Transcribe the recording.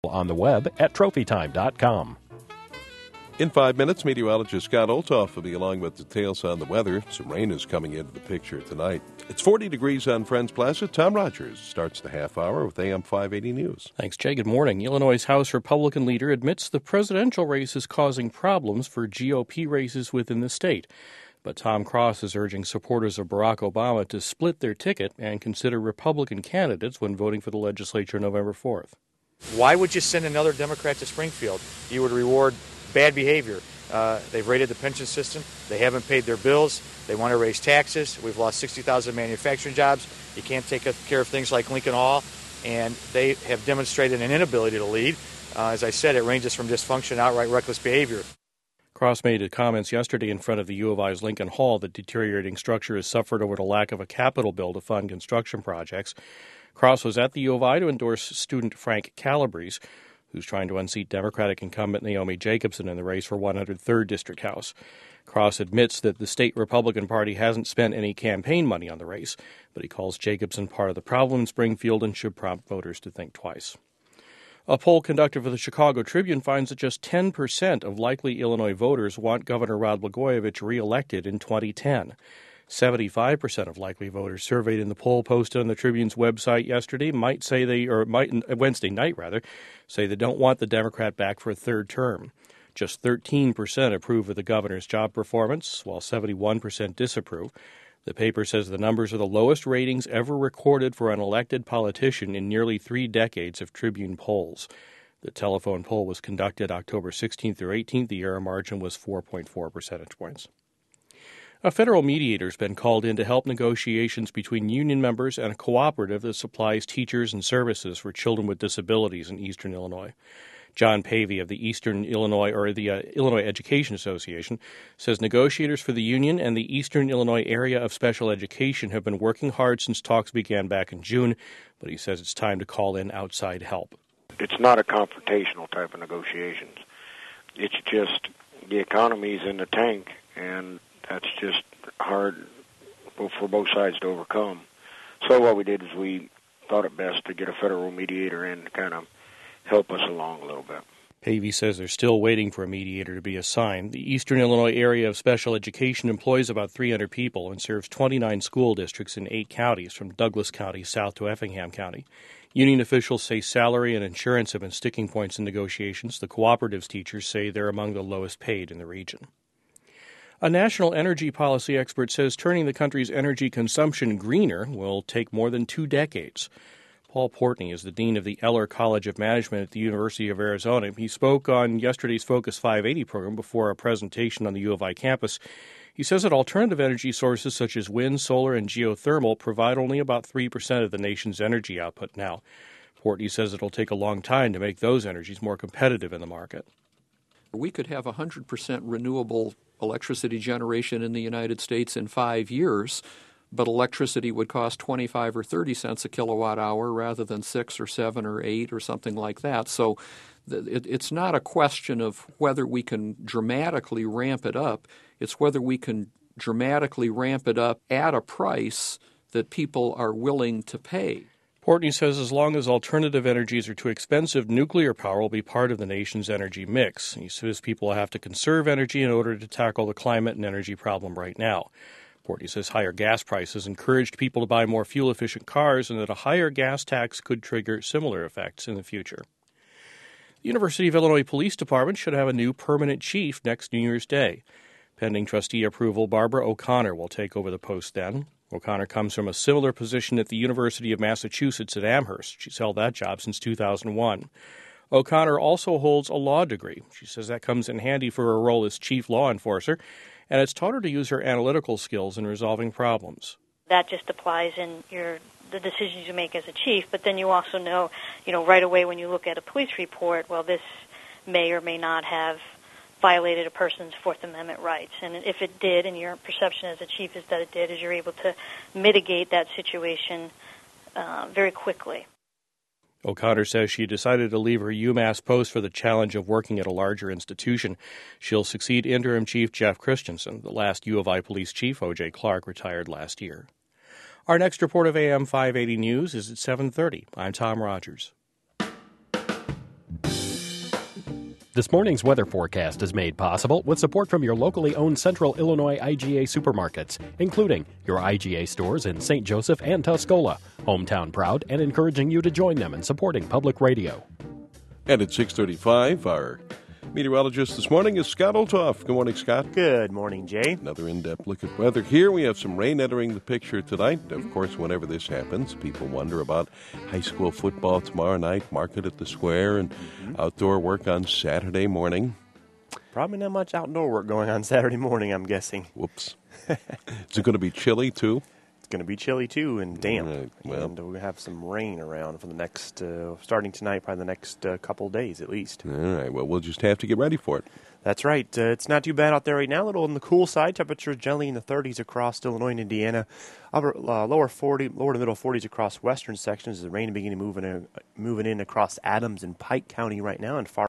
On the web at trophytime.com. In 5 minutes, meteorologist Scott Olthoff will be along with details on the weather. Some rain is coming into the picture tonight. It's 40 degrees on Friends Plaza. Tom Rogers starts the half hour with AM 580 News. Thanks, Jay. Good morning. Illinois' House Republican leader admits the presidential race is causing problems for GOP races within the state. But Tom Cross is urging supporters of Barack Obama to split their ticket and consider Republican candidates when voting for the legislature November 4th. Why would you send another Democrat to Springfield? You would reward bad behavior. They've raided the pension system. They haven't paid their bills. They want to raise taxes. We've lost 60,000 manufacturing jobs. You can't take care of things like Lincoln Hall. And they have demonstrated an inability to lead. As I said, it ranges from dysfunction to outright reckless behavior. Cross made comments yesterday in front of the U of I's Lincoln Hall that deteriorating structure has suffered over the lack of a capital bill to fund construction projects. Cross was at the U of I to endorse student Frank Calabrese, who's trying to unseat Democratic incumbent Naomi Jacobson in the race for 103rd District House. Cross admits that the state Republican Party hasn't spent any campaign money on the race, but he calls Jacobson part of the problem in Springfield and should prompt voters to think twice. A poll conducted for the Chicago Tribune finds that just 10% of likely Illinois voters want Governor Rod Blagojevich reelected in 2010. 75% of likely voters surveyed in the poll posted on the Tribune's website yesterday Wednesday night say they don't want the Democrat back for a third term. Just 13% approve of the governor's job performance, while 71% disapprove. The paper says the numbers are the lowest ratings ever recorded for an elected politician in nearly 3 decades of Tribune polls. The telephone poll was conducted October 16th through 18th. The error margin was 4.4 percentage points. A federal mediator has been called in to help negotiations between union members and a cooperative that supplies teachers and services for children with disabilities in eastern Illinois. John Pavey of the Illinois Education Association says negotiators for the union and the Eastern Illinois Area of Special Education have been working hard since talks began back in June, but he says it's time to call in outside help. It's not a confrontational type of negotiations. It's just the economy's in the tank, and that's just hard for both sides to overcome. So what we did is we thought it best to get a federal mediator in to kind of help us along a little bit. Pavey says they're still waiting for a mediator to be assigned. The Eastern Illinois Area of Special Education employs about 300 people and serves 29 school districts in 8 counties, from Douglas County south to Effingham County. Union officials say salary and insurance have been sticking points in negotiations. The cooperative's teachers say they're among the lowest paid in the region. A national energy policy expert says turning the country's energy consumption greener will take more than 2 decades. Paul Portney is the dean of the Eller College of Management at the University of Arizona. He spoke on yesterday's Focus 580 program before a presentation on the U of I campus. He says that alternative energy sources such as wind, solar, and geothermal provide only about 3% of the nation's energy output now. Portney says it'll take a long time to make those energies more competitive in the market. We could have 100% renewable electricity generation in the United States in 5 years, but electricity would cost 25 or 30 cents a kilowatt hour rather than 6 or 7 or 8 or something like that. So it's not a question of whether we can dramatically ramp it up. It's whether we can dramatically ramp it up at a price that people are willing to pay. Portney says as long as alternative energies are too expensive, nuclear power will be part of the nation's energy mix. He says people have to conserve energy in order to tackle the climate and energy problem right now. Portney says higher gas prices encouraged people to buy more fuel-efficient cars and that a higher gas tax could trigger similar effects in the future. The University of Illinois Police Department should have a new permanent chief next New Year's Day. Pending trustee approval, Barbara O'Connor will take over the post then. O'Connor comes from a similar position at the University of Massachusetts at Amherst. She's held that job since 2001. O'Connor also holds a law degree. She says that comes in handy for her role as chief law enforcer, and it's taught her to use her analytical skills in resolving problems. That just applies in the decisions you make as a chief, but then you also know, right away when you look at a police report, well, this may or may not have violated a person's Fourth Amendment rights. And if it did, and your perception as a chief is that it did, is you're able to mitigate that situation very quickly. O'Connor says she decided to leave her UMass post for the challenge of working at a larger institution. She'll succeed interim chief Jeff Christensen. The last U of I police chief, O.J. Clark, retired last year. Our next report of AM 580 News is at 7:30. I'm Tom Rogers. This morning's weather forecast is made possible with support from your locally owned Central Illinois IGA supermarkets, including your IGA stores in St. Joseph and Tuscola. Hometown proud and encouraging you to join them in supporting public radio. And at 6:35, our meteorologist this morning is Scott Olthoff. Good morning, Scott. Good morning, Jay. Another in-depth look at weather here. We have some rain entering the picture tonight. Of course, whenever this happens, people wonder about high school football tomorrow night, market at the square, and outdoor work on Saturday morning. Probably not much outdoor work going on Saturday morning, I'm guessing. Whoops. Is it going to be chilly, too? It's going to be chilly, too, and damp. Right, well. And we'll have some rain around for the next, starting tonight, probably the next couple of days at least. All right, well, we'll just have to get ready for it. That's right. It's not too bad out there right now. A little on the cool side. Temperatures generally in the 30s across Illinois and Indiana. Lower to middle 40s across western sections. The rain beginning moving in across Adams and Pike County right now, and far